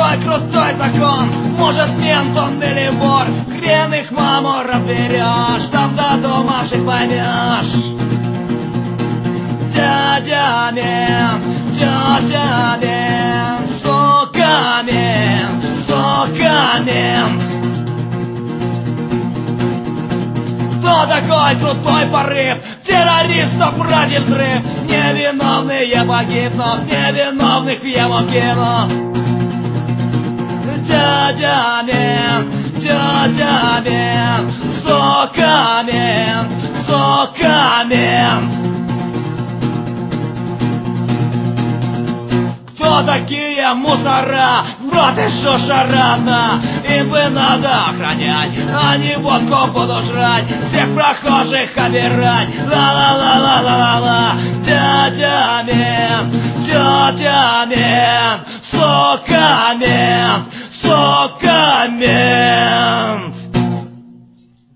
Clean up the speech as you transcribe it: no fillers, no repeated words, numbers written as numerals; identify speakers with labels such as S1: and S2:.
S1: такой крутой закон? Может, мент он или вор? Хрен их маму разберешь, там додумавшись поймешь. Дядя мент, сука мент, сука мент. Кто такой крутой порыв? Террористов ради взрыв. Невиновные погибнут, невиновных его кинут. Дядя мент, сука мент, сука мент. Кто такие мусора? Сброд и шушарана. Им бы надо охранять, а не водку будут жрать, всех прохожих обирать. Ла-ла-ла-ла-ла-ла-ла. Дядя мент, сука мент, сука мент.